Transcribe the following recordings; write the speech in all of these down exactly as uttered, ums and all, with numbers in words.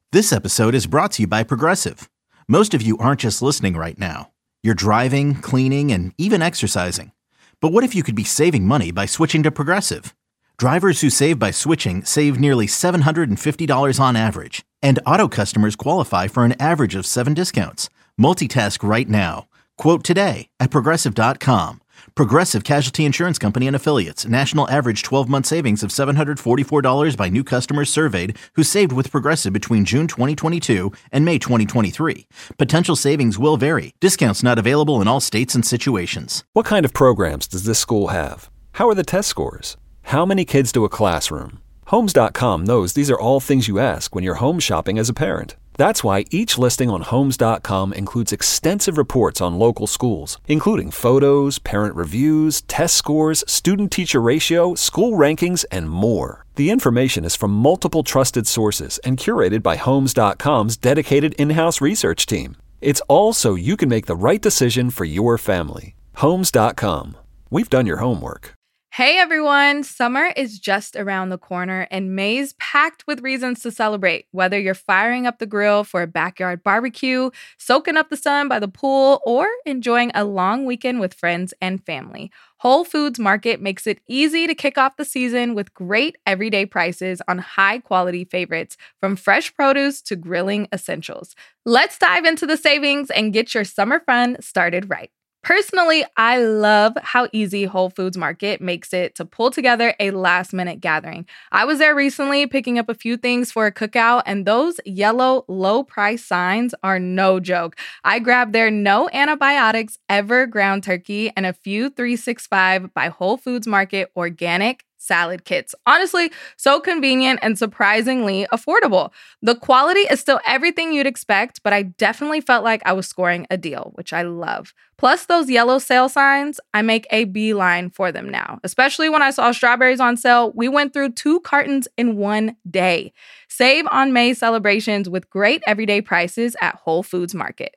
This episode is brought to you by Progressive. Most of you aren't just listening right now. You're driving, cleaning, and even exercising. But what if you could be saving money by switching to Progressive? Drivers who save by switching save nearly seven hundred fifty dollars on average. And auto customers qualify for an average of seven discounts. Multitask right now. Quote today at Progressive dot com. Progressive Casualty Insurance Company and Affiliates. National average twelve-month savings of seven hundred forty-four dollars by new customers surveyed who saved with Progressive between June twenty twenty-two and May twenty twenty-three. Potential savings will vary. Discounts not available in all states and situations. What kind of programs does this school have? How are the test scores? How many kids do a classroom? Homes dot com knows these are all things you ask when you're home shopping as a parent. That's why each listing on Homes dot com includes extensive reports on local schools, including photos, parent reviews, test scores, student-teacher ratio, school rankings, and more. The information is from multiple trusted sources and curated by Homes dot com's dedicated in-house research team. It's all so you can make the right decision for your family. Homes dot com. We've done your homework. Hey everyone, summer is just around the corner and May's packed with reasons to celebrate. Whether you're firing up the grill for a backyard barbecue, soaking up the sun by the pool, or enjoying a long weekend with friends and family, Whole Foods Market makes it easy to kick off the season with great everyday prices on high-quality favorites, from fresh produce to grilling essentials. Let's dive into the savings and get your summer fun started right. Personally, I love how easy Whole Foods Market makes it to pull together a last-minute gathering. I was there recently picking up a few things for a cookout, and those yellow low-price signs are no joke. I grabbed their no antibiotics ever ground turkey and a few three sixty-five by Whole Foods Market organic salad kits. Honestly, so convenient and surprisingly affordable. The quality is still everything you'd expect, but I definitely felt like I was scoring a deal, which I love. Plus those yellow sale signs, I make a beeline for them now. Especially when I saw strawberries on sale, we went through two cartons in one day. Save on May celebrations with great everyday prices at Whole Foods Market.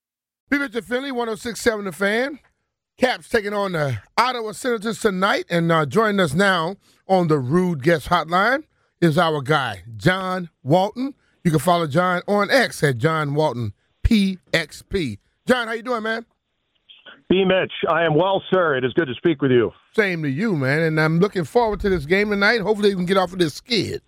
Be Richard Finley, one oh six point seven The Fan. Caps taking on the Ottawa Senators tonight, and uh, joining us now on the Rude Guest Hotline is our guy, John Walton. You can follow John on X at John Walton P X P. John, how you doing, man? B. Mitch, I am well, sir. It is good to speak with you. Same to you, man, and I'm looking forward to this game tonight. Hopefully we can get off of this skid.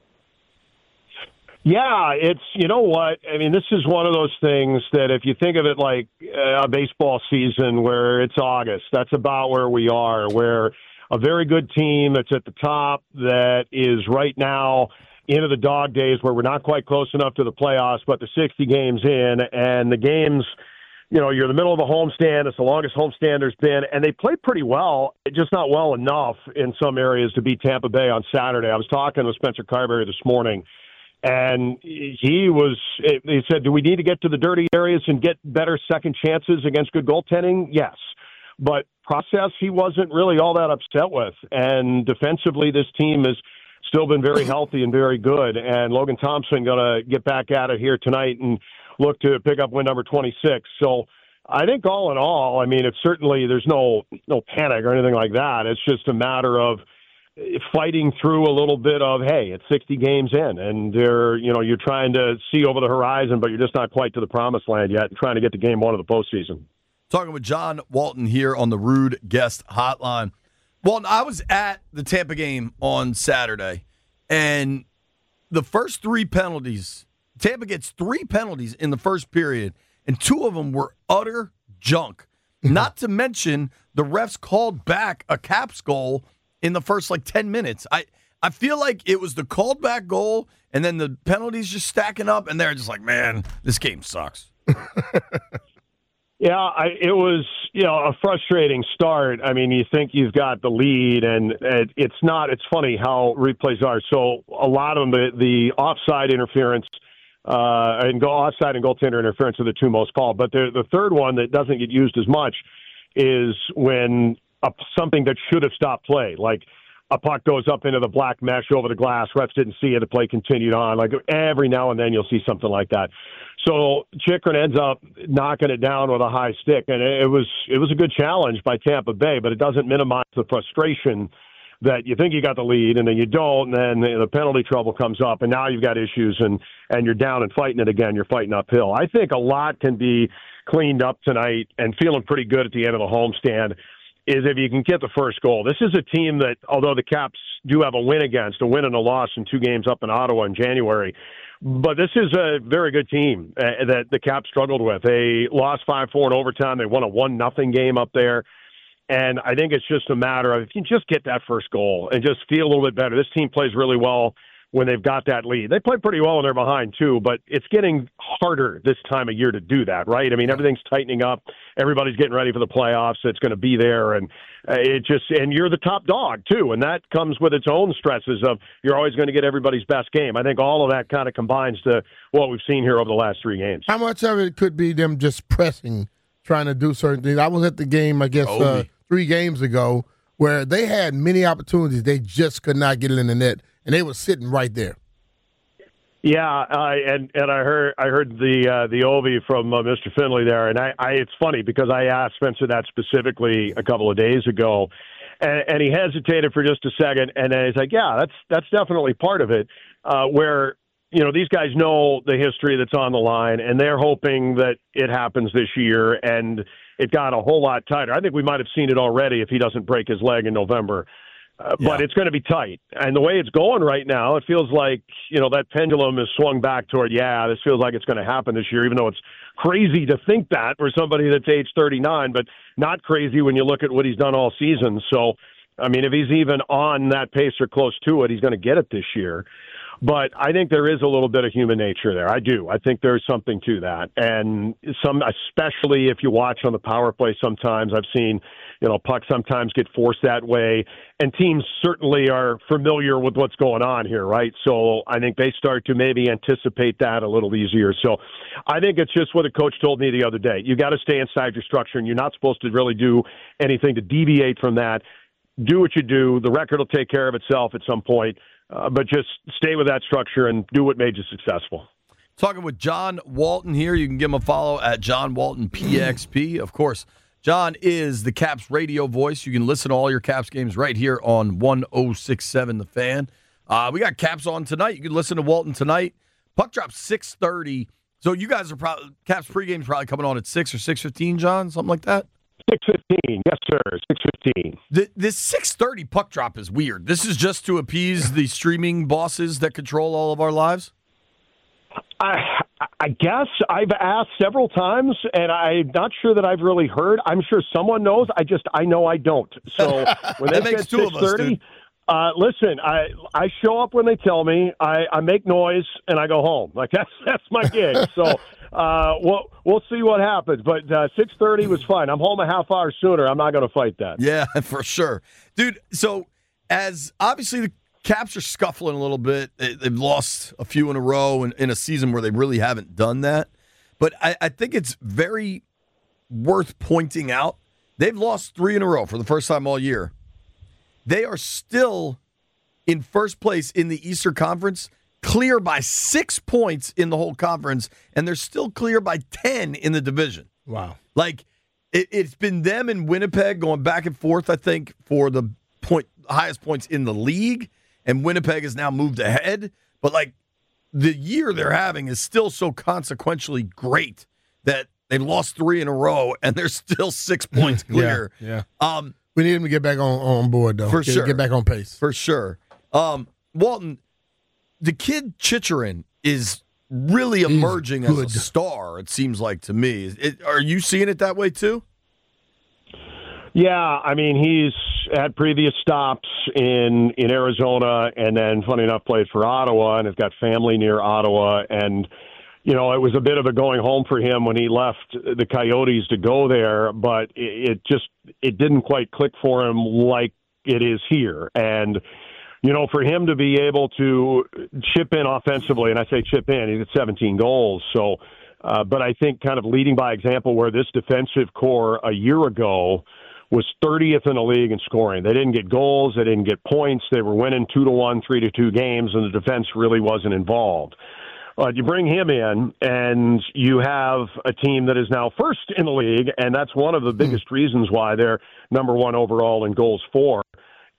Yeah, it's, you know what, I mean, this is one of those things that if you think of it like a baseball season where it's August, that's about where we are, where a very good team that's at the top that is right now into the dog days where we're not quite close enough to the playoffs, but they're sixty games in, and the games, you know, you're in the middle of a homestand. It's the longest homestand there's been, and they played pretty well, just not well enough in some areas to beat Tampa Bay on Saturday. I was talking with Spencer Carberry this morning, and he was, he said, do we need to get to the dirty areas and get better second chances against good goaltending? Yes. But process, he wasn't really all that upset with. And defensively, this team has still been very healthy and very good. And Logan Thompson going to get back at it here tonight and look to pick up win number twenty-six. So I think all in all, I mean, it's certainly, there's no, no panic or anything like that. It's just a matter of fighting through a little bit of, hey, it's sixty games in, and they're, you know, you're trying to see over the horizon, but you're just not quite to the promised land yet, and trying to get to game one of the postseason. Talking with John Walton here on the Rude Guest Hotline. Walton, I was at the Tampa game on Saturday, and the first three penalties, Tampa gets three penalties in the first period, and two of them were utter junk. Not to mention the refs called back a Caps goal in the first, like, ten minutes. I, I feel like it was the called back goal and then the penalties just stacking up, and they're just like, man, this game sucks. Yeah, I, it was, you know, a frustrating start. I mean, you think you've got the lead, and it, it's not. It's funny how replays are. So a lot of them, the, the offside interference uh, and go offside and goaltender interference are the two most called. But the, the third one that doesn't get used as much is when a, something that should have stopped play, like a puck goes up into the black mesh over the glass. Refs didn't see it. The play continued on. Like every now and then you'll see something like that. So Chychrun ends up knocking it down with a high stick, and it was it was a good challenge by Tampa Bay, but it doesn't minimize the frustration that you think you got the lead and then you don't, and then the penalty trouble comes up, and now you've got issues, and, and you're down and fighting it again. You're fighting uphill. I think a lot can be cleaned up tonight and feeling pretty good at the end of the homestand is if you can get the first goal. This is a team that, although the Caps do have a win against, a win and a loss in two games up in Ottawa in January, but this is a very good team uh, that the Caps struggled with. They lost five four in overtime. They won a one nothing game up there. And I think it's just a matter of if you just get that first goal and just feel a little bit better. This team plays really well when they've got that lead. They play pretty well when they're behind, too, but it's getting harder this time of year to do that, right? I mean, everything's tightening up. Everybody's getting ready for the playoffs. It's going to be there, and uh, it just and you're the top dog, too, and that comes with its own stresses of you're always going to get everybody's best game. I think all of that kind of combines to what we've seen here over the last three games. How much of it could be them just pressing, trying to do certain things? I was at the game, I guess, uh, three games ago where they had many opportunities. They just could not get it in the net, and they were sitting right there. Yeah, uh, and and I heard I heard the uh, the Ovi from uh, Mister Finley there, and I, I it's funny because I asked Spencer that specifically a couple of days ago, and, and he hesitated for just a second, and then he's like, "Yeah, that's that's definitely part of it." Uh, where you know these guys know the history that's on the line, and they're hoping that it happens this year, and it got a whole lot tighter. I think we might have seen it already if he doesn't break his leg in November. Uh, yeah. But it's going to be tight. And the way it's going right now, it feels like, you know, that pendulum is swung back toward, yeah, this feels like it's going to happen this year, even though it's crazy to think that for somebody that's age thirty-nine, but not crazy when you look at what he's done all season. So, I mean, if he's even on that pace or close to it, he's going to get it this year. But I think there is a little bit of human nature there. I do. I think there's something to that. And some, especially if you watch on the power play sometimes, I've seen, you know, pucks sometimes get forced that way. And teams certainly are familiar with what's going on here, right? So I think they start to maybe anticipate that a little easier. So I think it's just what a coach told me the other day. You got to stay inside your structure, and you're not supposed to really do anything to deviate from that. Do what you do. The record will take care of itself at some point. Uh, but just stay with that structure and do what made you successful. Talking with John Walton here. You can give him a follow at John Walton P X P. Of course, John is the Caps radio voice. You can listen to all your Caps games right here on one oh six point seven The Fan. Uh, we got Caps on tonight. You can listen to Walton tonight. Puck drop six thirty. So you guys are probably, Caps pregame is probably coming on at six or six fifteen, John, something like that? six fifteen, yes, sir, six fifteen. The, this six thirty puck drop is weird. This is just to appease the streaming bosses that control all of our lives? I, I guess I've asked several times, and I'm not sure that I've really heard. I'm sure someone knows. I just, I know I don't. So when they makes said two of us, six thirty, uh, listen, I I show up when they tell me. I, I make noise, and I go home. Like, that's, that's my gig. So uh, we'll, we'll see what happens. But uh, six thirty was fine. I'm home a half hour sooner. I'm not going to fight that. Yeah, for sure. Dude, so as obviously the Caps are scuffling a little bit. They've lost a few in a row in, in a season where they really haven't done that. But I, I think it's very worth pointing out. They've lost three in a row for the first time all year. They are still in first place in the Eastern Conference, clear by six points in the whole conference, and they're still clear by ten in the division. Wow. Like, it, it's been them and Winnipeg going back and forth, I think, for the point highest points in the league. And Winnipeg has now moved ahead. But, like, the year they're having is still so consequentially great that they've lost three in a row, and they're still six points clear. yeah, yeah. Um, we need them to get back on, on board, though. For get, sure. Get back on pace. For sure. Um, Walton, the kid Chicherin is really emerging He's as good. a star, it seems like to me. It, are you seeing it that way, too? Yeah, I mean, he's had previous stops in, in Arizona and then, funny enough, played for Ottawa and has got family near Ottawa. And, you know, it was a bit of a going home for him when he left the Coyotes to go there, but it, it just it didn't quite click for him like it is here. And, you know, for him to be able to chip in offensively, and I say chip in, he's at seventeen goals, so uh, but I think kind of leading by example where this defensive core a year ago was thirtieth in the league in scoring. They didn't get goals. They didn't get points. They were winning two to one, three to two games, and the defense really wasn't involved. Uh, you bring him in, and you have a team that is now first in the league, and that's one of the biggest reasons why they're number one overall in goals for,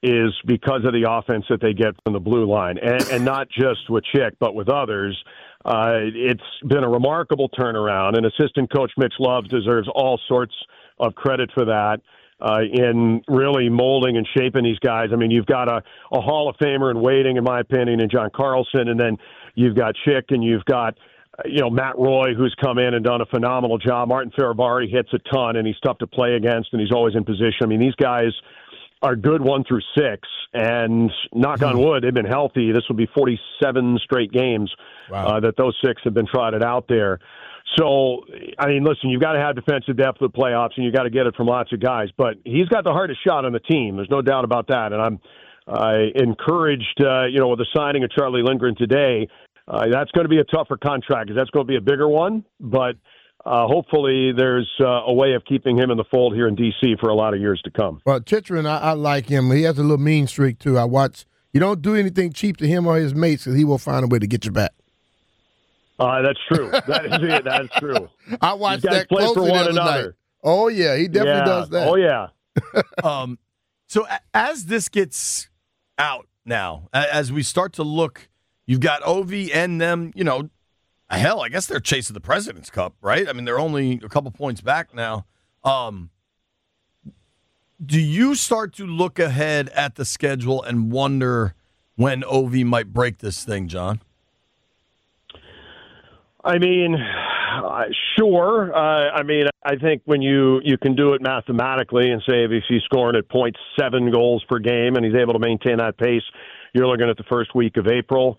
is because of the offense that they get from the blue line, and, and not just with Chick, but with others. Uh, it's been a remarkable turnaround, and assistant coach Mitch Love deserves all sorts of credit for that uh, in really molding and shaping these guys. I mean, you've got a, a Hall of Famer in waiting, in my opinion, in John Carlson, and then you've got Chick, and you've got you know, Matt Roy, who's come in and done a phenomenal job. Martin Faravari hits a ton, and he's tough to play against, and he's always in position. I mean, these guys are good one through six, and knock on wood, they've been healthy. This will be forty-seven straight games wow. uh, that those six have been trotted out there. So, I mean, listen, you've got to have defensive depth for the playoffs, and you've got to get it from lots of guys. But he's got the hardest shot on the team. There's no doubt about that. And I'm uh, encouraged, uh, you know, with the signing of Charlie Lindgren today. Uh, that's going to be a tougher contract because that's going to be a bigger one. But uh, hopefully there's uh, a way of keeping him in the fold here in D C for a lot of years to come. Well, Chychrun, I, I like him. He has a little mean streak, too. I watch. You don't do anything cheap to him or his mates because he will find a way to get you back. Uh, that's true. That is it. That is true. I watched that play for one another. Night. Oh, yeah. He definitely yeah. does that. Oh, yeah. um, so as this gets out now, as we start to look, you've got Ovi and them, you know, hell, I guess they're chasing the President's Cup, right? I mean, they're only a couple points back now. Um, do you start to look ahead at the schedule and wonder when Ovi might break this thing, John? I mean, uh, sure. Uh, I mean, I think when you, you can do it mathematically and say if he's scoring at point seven goals per game and he's able to maintain that pace, you're looking at the first week of April.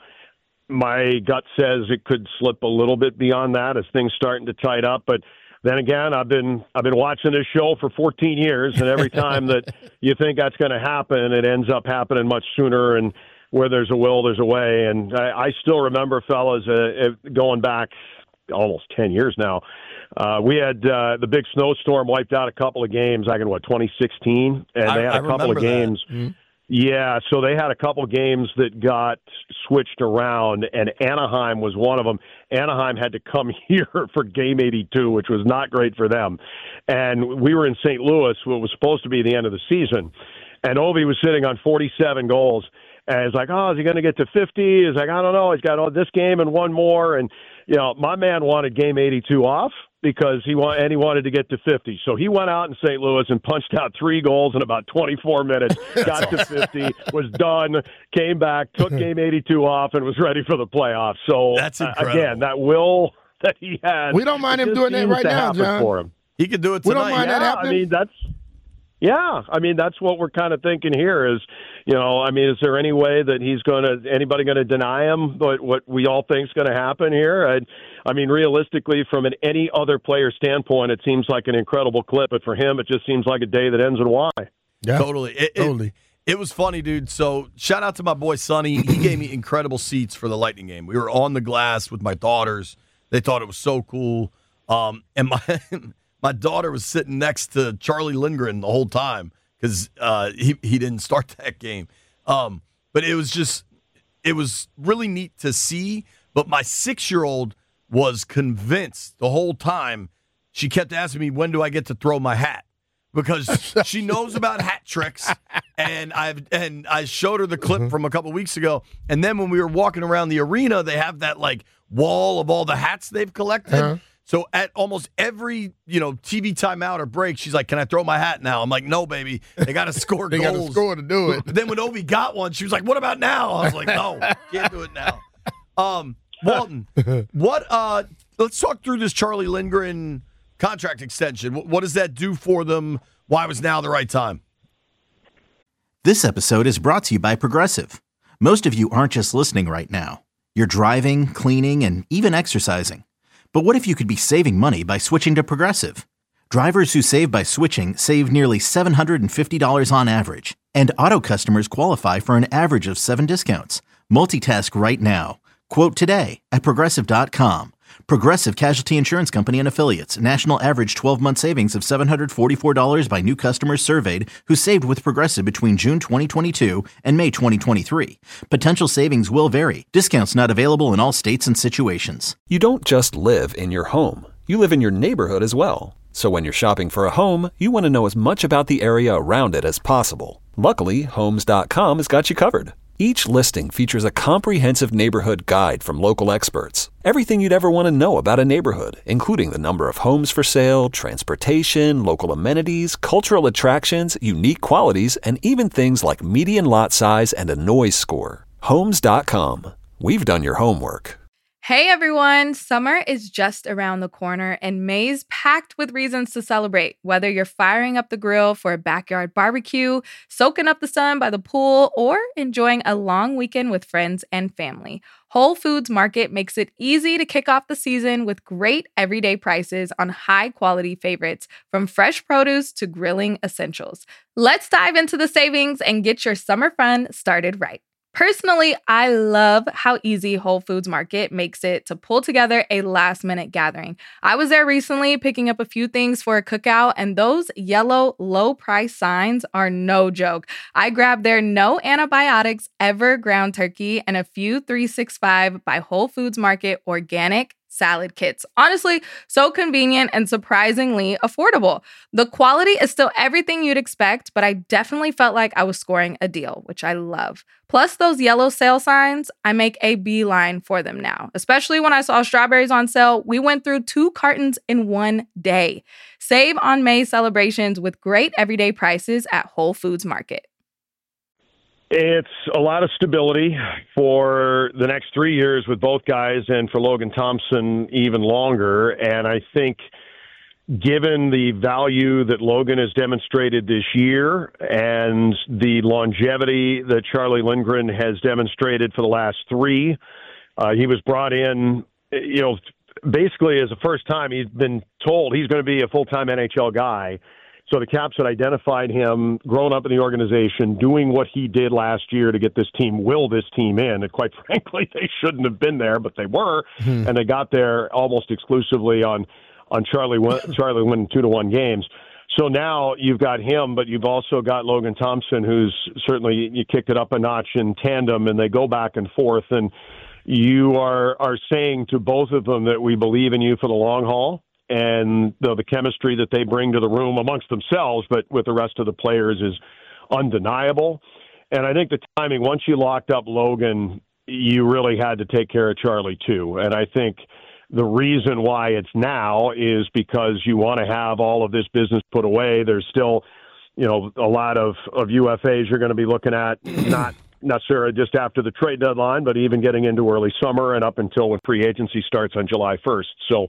My gut says it could slip a little bit beyond that as things starting to tighten up. But then again, I've been I've been watching this show for fourteen years, and every time that you think that's going to happen, it ends up happening much sooner. And where there's a will, there's a way. And I, I still remember, fellas, uh, going back almost ten years now, uh, we had uh, the big snowstorm wiped out a couple of games, like in, what, twenty sixteen? And they had I, a couple of games. Mm-hmm. Yeah, so they had a couple of games that got switched around, and Anaheim was one of them. Anaheim had to come here for game eighty-two, which was not great for them. And we were in Saint Louis, what was supposed to be the end of the season. And Ovi was sitting on forty-seven goals. And it's like, oh, is he going to get to fifty? It's like, I don't know. He's got oh, this game and one more. And, you know, my man wanted game eighty-two off because he want, and he wanted to get to fifty. So he went out in Saint Louis and punched out three goals in about twenty-four minutes, got to fifty, was done, came back, took game eighty-two off, and was ready for the playoffs. So, that's incredible. Uh, again, that will that he had. We don't mind him doing that right now, John. For him. He could do it tonight. We don't mind yeah, that happening. I mean, that's... Yeah, I mean, that's what we're kind of thinking here is, you know, I mean, is there any way that he's going to, anybody going to deny him what, what we all think is going to happen here? I, I mean, realistically, from an any other player standpoint, it seems like an incredible clip, but for him, it just seems like a day that ends in Y. Yeah, totally. It, totally. It, it was funny, dude. So shout out to my boy, Sonny. He gave me incredible seats for the Lightning game. We were on the glass with my daughters. They thought it was so cool. Um, and my... My daughter was sitting next to Charlie Lindgren the whole time because uh, he, he didn't start that game. Um, but it was just, it was really neat to see. But my six-year-old was convinced the whole time. She kept asking me, when do I get to throw my hat? Because she knows about hat tricks. And I've and I showed her the clip mm-hmm. from a couple weeks ago. And then when we were walking around the arena, they have that like wall of all the hats they've collected. Uh-huh. So at almost every, you know, T V timeout or break, she's like, can I throw my hat now? I'm like, no, baby. They got to score they goals. They got to score to do it. But then when Ovi got one, she was like, what about now? I was like, no, can't do it now. Um, Walton, what? Uh, let's talk through this Charlie Lindgren contract extension. What, what does that do for them? Why was now the right time? This episode is brought to you by Progressive. Most of you aren't just listening right now. You're driving, cleaning, and even exercising. But what if you could be saving money by switching to Progressive? Drivers who save by switching save nearly seven hundred fifty dollars on average. And auto customers qualify for an average of seven discounts. Multitask right now. Quote today at Progressive dot com. Progressive Casualty Insurance Company and Affiliates. National average twelve-month savings of seven hundred forty-four dollars by new customers surveyed who saved with Progressive between June twenty twenty-two and May twenty twenty-three. Potential savings will vary. Discounts not available in all states and situations. You don't just live in your home. You live in your neighborhood as well. So when you're shopping for a home, you want to know as much about the area around it as possible. Luckily, Homes dot com has got you covered. Each listing features a comprehensive neighborhood guide from local experts. Everything you'd ever want to know about a neighborhood, including the number of homes for sale, transportation, local amenities, cultural attractions, unique qualities, and even things like median lot size and a noise score. Homes dot com. We've done your homework. Hey everyone, summer is just around the corner and May's packed with reasons to celebrate. Whether you're firing up the grill for a backyard barbecue, soaking up the sun by the pool, or enjoying a long weekend with friends and family, Whole Foods Market makes it easy to kick off the season with great everyday prices on high-quality favorites, from fresh produce to grilling essentials. Let's dive into the savings and get your summer fun started right. Personally, I love how easy Whole Foods Market makes it to pull together a last-minute gathering. I was there recently picking up a few things for a cookout, and those yellow low-price signs are no joke. I grabbed their no antibiotics ever ground turkey and a few three sixty-five by Whole Foods Market organic salad kits. Honestly, so convenient and surprisingly affordable. The quality is still everything you'd expect, but I definitely felt like I was scoring a deal, which I love. Plus those yellow sale signs, I make a beeline for them now. Especially when I saw strawberries on sale, we went through two cartons in one day. Save on May celebrations with great everyday prices at Whole Foods Market. It's a lot of stability for the next three years with both guys, and for Logan Thompson even longer. And I think given the value that Logan has demonstrated this year and the longevity that Charlie Lindgren has demonstrated for the last three, uh, he was brought in, you know, basically as the first time he's been told he's going to be a full-time N H L guy. So the Caps had identified him, grown up in the organization, doing what he did last year to get this team, will this team in. And quite frankly, they shouldn't have been there, but they were. Hmm. And they got there almost exclusively on, on Charlie, Charlie winning two to one games. So now you've got him, but you've also got Logan Thompson, who's certainly, you kicked it up a notch in tandem, and they go back and forth. And you are, are saying to both of them that we believe in you for the long haul. And the, the chemistry that they bring to the room amongst themselves, but with the rest of the players, is undeniable. And I think the timing, once you locked up Logan, you really had to take care of Charlie too. And I think the reason why it's now is because you want to have all of this business put away. There's still, you know, a lot of, of U F As you're going to be looking at, not necessarily just after the trade deadline, but even getting into early summer and up until when free agency starts on July first. So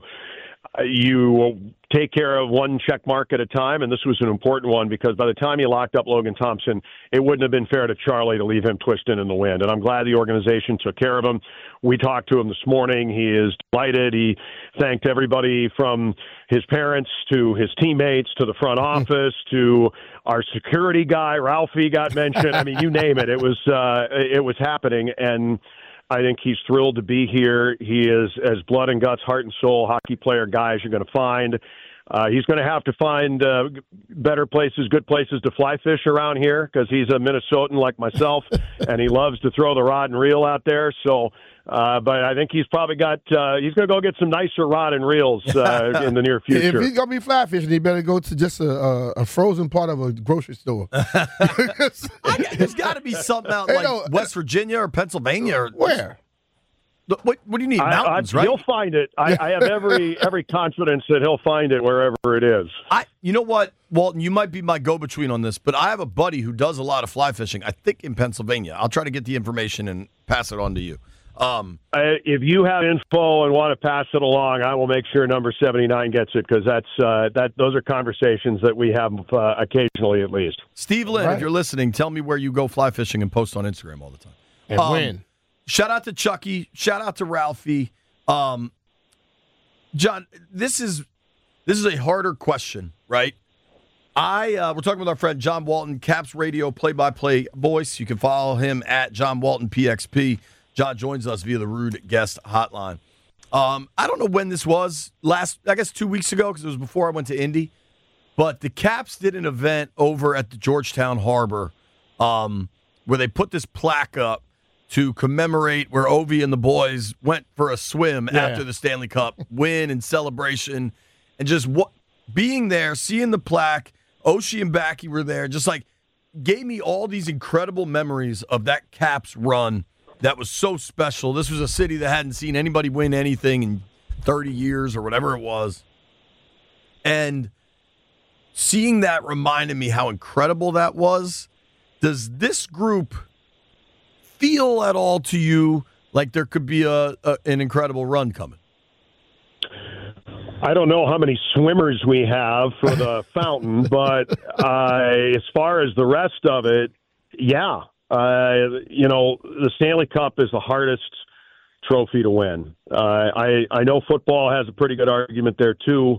you take care of one check mark at a time, and this was an important one because by the time you locked up Logan Thompson, it wouldn't have been fair to Charlie to leave him twisting in the wind. And I'm glad the organization took care of him. We talked to him this morning. He is delighted. He thanked everybody from his parents to his teammates to the front office to our security guy, Ralphie, got mentioned. I mean, you name it. It was uh, it was happening, and I think he's thrilled to be here. He is as blood and guts, heart and soul hockey player guy as you're going to find. Uh, he's going to have to find uh, better places, good places to fly fish around here because he's a Minnesotan like myself, and he loves to throw the rod and reel out there. So, uh, but I think he's probably got uh, he's going to go get some nicer rod and reels uh, in the near future. If he's going to be fly fishing, he better go to just a, a, a frozen part of a grocery store. There's got to be something out like know, West Virginia or Pennsylvania. Or, where? What, what do you need? Mountains, I, I, right? He'll find it. I, I have every every confidence that he'll find it wherever it is. I, you know what, Walton, you might be my go-between on this, but I have a buddy who does a lot of fly fishing, I think in Pennsylvania. I'll try to get the information and pass it on to you. Um, uh, if you have info and want to pass it along, I will make sure number seventy-nine gets it because that's uh, that. Those are conversations that we have uh, occasionally, at least. Steve Lynn, right. If you're listening, tell me where you go fly fishing and post on Instagram all the time. And um, when? Shout out to Chucky. Shout out to Ralphie. Um, John, this is this is a harder question, right? I uh, we're talking with our friend John Walton, Caps Radio play-by-play voice. You can follow him at John Walton P X P. John joins us via the Rude Guest Hotline. Um, I don't know when this was. Last, I guess two weeks ago because it was before I went to Indy. But the Caps did an event over at the Georgetown Harbor um, where they put this plaque up to commemorate where Ovi and the boys went for a swim yeah. after the Stanley Cup win and celebration. And just what being there, seeing the plaque, Oshie and Backy were there, just like gave me all these incredible memories of that Caps run that was so special. This was a city that hadn't seen anybody win anything in thirty years or whatever it was. And seeing that reminded me how incredible that was. Does this group feel at all to you like there could be a, a an incredible run coming? I don't know how many swimmers we have for the fountain, but uh, as far as the rest of it, yeah. Uh, you know, the Stanley Cup is the hardest trophy to win. Uh, I, I know football has a pretty good argument there too,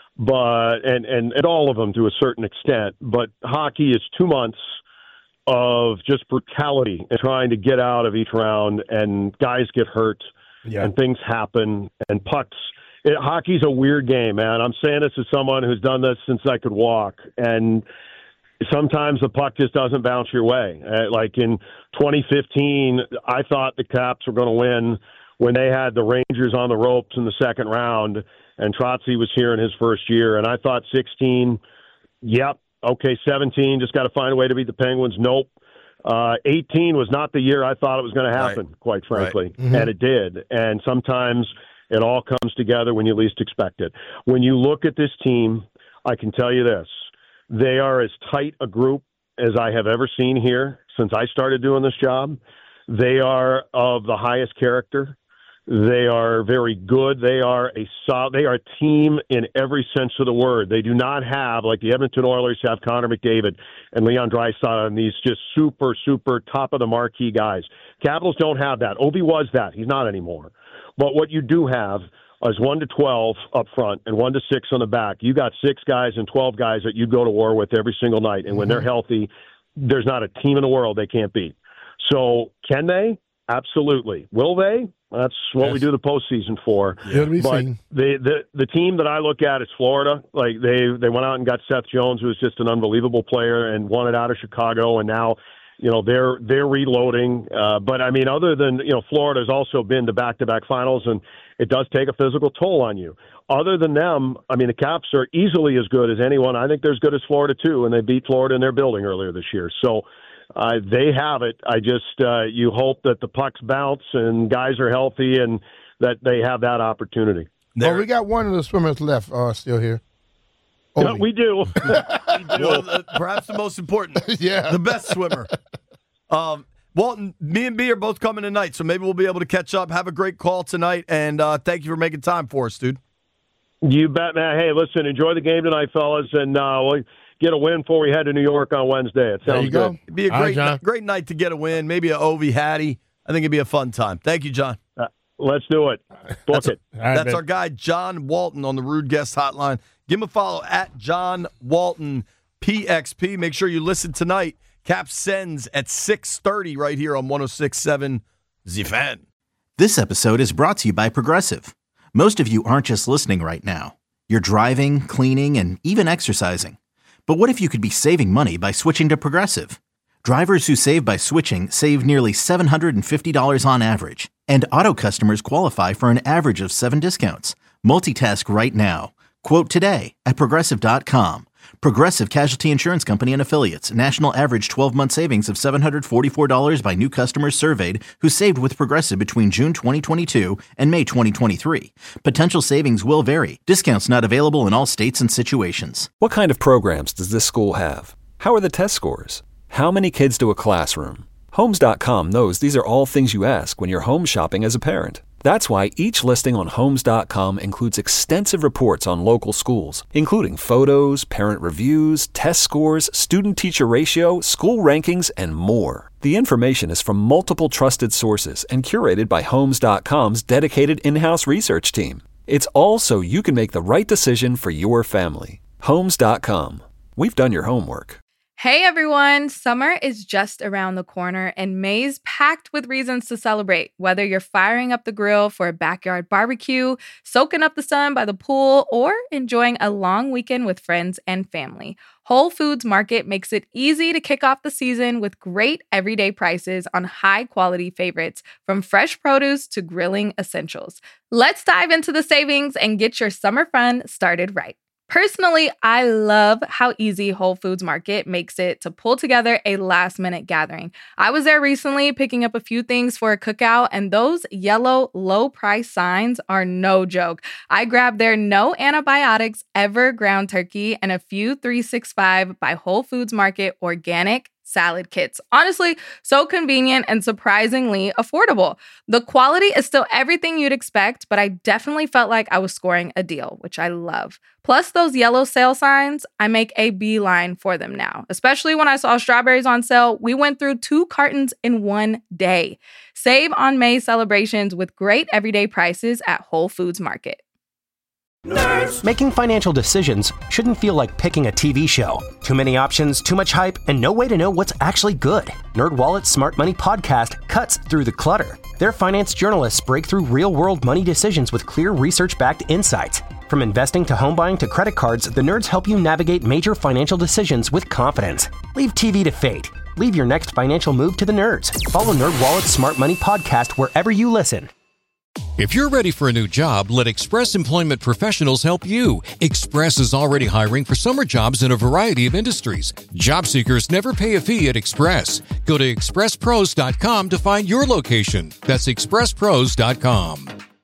but and, and, and all of them to a certain extent, but hockey is two months of just brutality and trying to get out of each round, and guys get hurt yeah. and things happen and pucks. It, hockey's a weird game, man. I'm saying this as someone who's done this since I could walk, and sometimes the puck just doesn't bounce your way. Uh, like in twenty fifteen, I thought the Caps were going to win when they had the Rangers on the ropes in the second round, and Trotzy was here in his first year. And I thought sixteen, yep, okay, seventeen, just got to find a way to beat the Penguins. Nope. Uh, eighteen was not the year I thought it was going to happen, right. quite frankly, right. mm-hmm. and it did. And sometimes it all comes together when you least expect it. When you look at this team, I can tell you this. They are as tight a group as I have ever seen here since I started doing this job. They are of the highest character. They are very good. They are a solid, they are a team in every sense of the word. They do not have, like the Edmonton Oilers have Connor McDavid and Leon Draisaitl and these just super, super top of the marquee guys. Capitals don't have that. Ovi was that. He's not anymore. But what you do have is one to twelve up front and one to six on the back. You got six guys and twelve guys that you go to war with every single night. And when mm-hmm. they're healthy, there's not a team in the world they can't beat. So can they? Absolutely. Will they? That's what yes. we do the postseason for. Yeah. But the, the the team that I look at is Florida. Like they, they went out and got Seth Jones, who was just an unbelievable player, and won it out of Chicago, and now you know, they're they're reloading. Uh, but, I mean, other than, you know, Florida's also been to back-to-back finals, and it does take a physical toll on you. Other than them, I mean, the Caps are easily as good as anyone. I think they're as good as Florida, too, and they beat Florida in their building earlier this year. So uh, they have it. I just uh, you hope that the pucks bounce and guys are healthy and that they have that opportunity. Well, we got one of the swimmers left uh, still here. No, we do. we do. Well, uh, perhaps the most important. yeah. The best swimmer. Um, Walton, me and B are both coming tonight, so maybe we'll be able to catch up. Have a great call tonight, and uh, thank you for making time for us, dude. You bet, man. Hey, listen, enjoy the game tonight, fellas, and uh, we'll get a win before we head to New York on Wednesday. It sounds there you good. Go. It'd be a All great, right, night, great night to get a win. Maybe a Ovi Hattie. I think it'd be a fun time. Thank you, John. Uh, let's do it. Book that's it. A, right, that's our guy, John Walton, on the Rude Guest Hotline. Give him a follow at John Walton P X P. Make sure you listen tonight. Cap Sends at six thirty right here on one oh six point seven The Fan. This episode is brought to you by Progressive. Most of you aren't just listening right now. You're driving, cleaning, and even exercising. But what if you could be saving money by switching to Progressive? Drivers who save by switching save nearly seven hundred fifty dollars on average. And auto customers qualify for an average of seven discounts. Multitask right now. Quote today at Progressive dot com. Progressive Casualty Insurance Company and Affiliates. National average twelve-month savings of seven hundred forty-four dollars by new customers surveyed who saved with Progressive between June twenty twenty-two and May twenty twenty-three. Potential savings will vary. Discounts not available in all states and situations. What kind of programs does this school have? How are the test scores? How many kids do a classroom? Homes dot com knows these are all things you ask when you're home shopping as a parent. That's why each listing on Homes dot com includes extensive reports on local schools, including photos, parent reviews, test scores, student-teacher ratio, school rankings, and more. The information is from multiple trusted sources and curated by Homes dot com's dedicated in-house research team. It's all so you can make the right decision for your family. Homes dot com. We've done your homework. Hey everyone, summer is just around the corner and May's packed with reasons to celebrate. Whether you're firing up the grill for a backyard barbecue, soaking up the sun by the pool, or enjoying a long weekend with friends and family, Whole Foods Market makes it easy to kick off the season with great everyday prices on high-quality favorites, from fresh produce to grilling essentials. Let's dive into the savings and get your summer fun started right. Personally, I love how easy Whole Foods Market makes it to pull together a last-minute gathering. I was there recently picking up a few things for a cookout, and those yellow low-price signs are no joke. I grabbed their no antibiotics ever ground turkey and a few three sixty-five by Whole Foods Market organic salad kits. Honestly, so convenient and surprisingly affordable. The quality is still everything you'd expect, but I definitely felt like I was scoring a deal, which I love. Plus those yellow sale signs, I make a beeline for them now. Especially when I saw strawberries on sale, we went through two cartons in one day. Save on May celebrations with great everyday prices at Whole Foods Market. Nerds. Making financial decisions shouldn't feel like picking a T V show. Too many options, too much hype, and no way to know what's actually good. NerdWallet's Smart Money Podcast cuts through the clutter. Their finance journalists break through real-world money decisions with clear research-backed insights. From investing to home buying to credit cards, the nerds help you navigate major financial decisions with confidence. Leave T V to fate. Leave your next financial move to the nerds. Follow NerdWallet's Smart Money Podcast wherever you listen. If you're ready for a new job, let Express Employment Professionals help you. Express is already hiring for summer jobs in a variety of industries. Job seekers never pay a fee at Express. Go to express pros dot com to find your location. That's express pros dot com.